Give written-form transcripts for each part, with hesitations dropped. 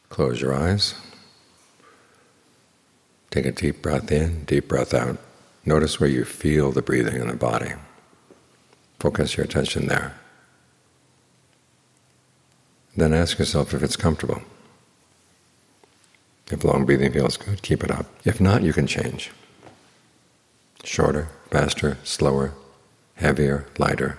Close your eyes. Take a deep breath in, deep breath out. Notice where you feel the breathing in the body. Focus your attention there. Then ask yourself if it's comfortable. If long breathing feels good, keep it up. If not, you can change. Shorter, faster, slower, heavier, lighter.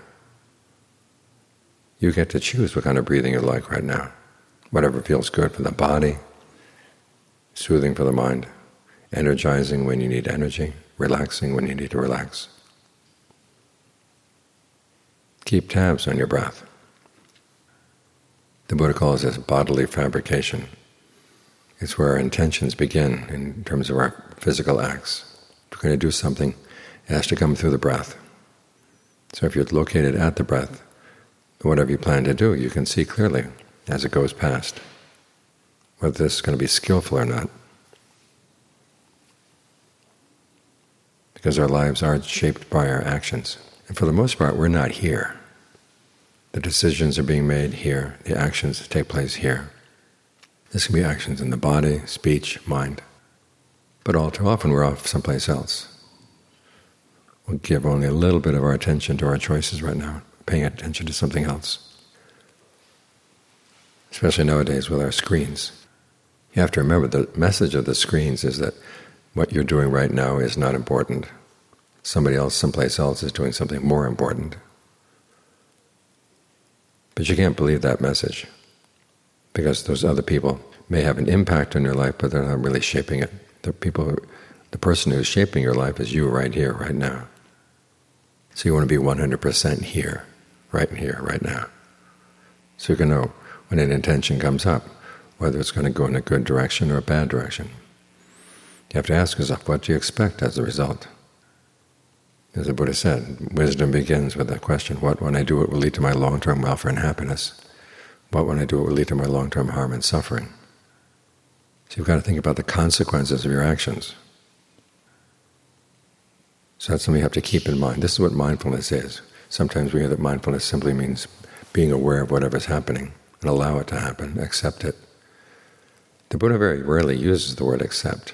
You get to choose what kind of breathing you like right now. Whatever feels good for the body, soothing for the mind, energizing when you need energy, relaxing when you need to relax. Keep tabs on your breath. The Buddha calls this bodily fabrication. It's where our intentions begin in terms of our physical acts. If we're going to do something, it has to come through the breath. So if you're located at the breath, whatever you plan to do, you can see clearly as it goes past, whether this is going to be skillful or not. Because our lives are shaped by our actions. And for the most part, we're not here. The decisions are being made here. The actions take place here. This can be actions in the body, speech, mind. But all too often we're off someplace else. We'll give only a little bit of our attention to our choices right now, paying attention to something else. Especially nowadays with our screens. You have to remember the message of the screens is that what you're doing right now is not important. Somebody else, someplace else is doing something more important. But you can't believe that message, because those other people may have an impact on your life, but they're not really shaping it. The person who's shaping your life is you right here, right now. So you want to be 100% here, right now. So you can know when an intention comes up, whether it's going to go in a good direction or a bad direction. You have to ask yourself, what do you expect as a result? As the Buddha said, wisdom begins with that question, what when I do it will lead to my long-term welfare and happiness? What when I do it will lead to my long-term harm and suffering? So you've got to think about the consequences of your actions. So that's something you have to keep in mind. This is what mindfulness is. Sometimes we hear that mindfulness simply means being aware of whatever's happening and allow it to happen, accept it. The Buddha very rarely uses the word accept.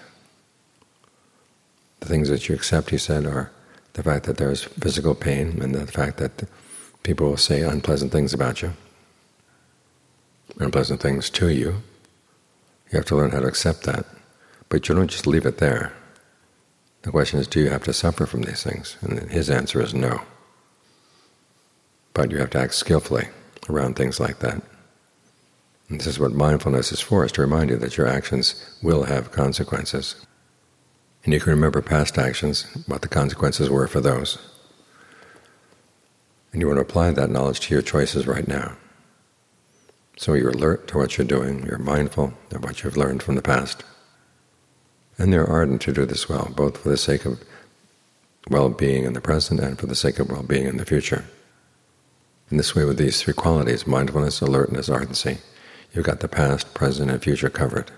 The things that you accept, he said, are the fact that there's physical pain and the fact that people will say unpleasant things about you, unpleasant things to you. You have to learn how to accept that. But you don't just leave it there. The question is, do you have to suffer from these things? And his answer is no. But you have to act skillfully around things like that. And this is what mindfulness is for, is to remind you that your actions will have consequences. And you can remember past actions, what the consequences were for those. And you want to apply that knowledge to your choices right now. So you're alert to what you're doing, you're mindful of what you've learned from the past. And you're ardent to do this well, both for the sake of well-being in the present and for the sake of well-being in the future. In this way, with these three qualities, mindfulness, alertness, ardency, you've got the past, present, and future covered.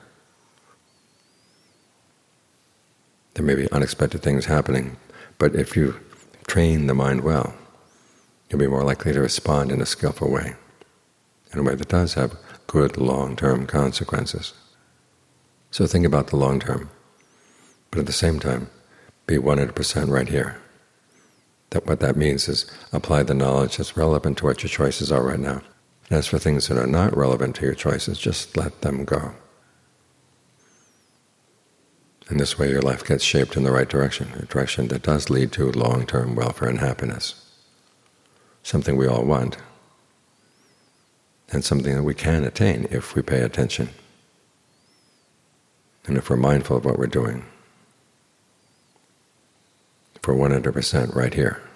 There may be unexpected things happening, but if you train the mind well, you'll be more likely to respond in a skillful way, in a way that does have good long-term consequences. So think about the long term, but at the same time, be 100% right here. What that means is apply the knowledge that's relevant to what your choices are right now. And as for things that are not relevant to your choices, just let them go. In this way your life gets shaped in the right direction, a direction that does lead to long-term welfare and happiness, something we all want, and something that we can attain if we pay attention and if we're mindful of what we're doing. If we're 100% right here.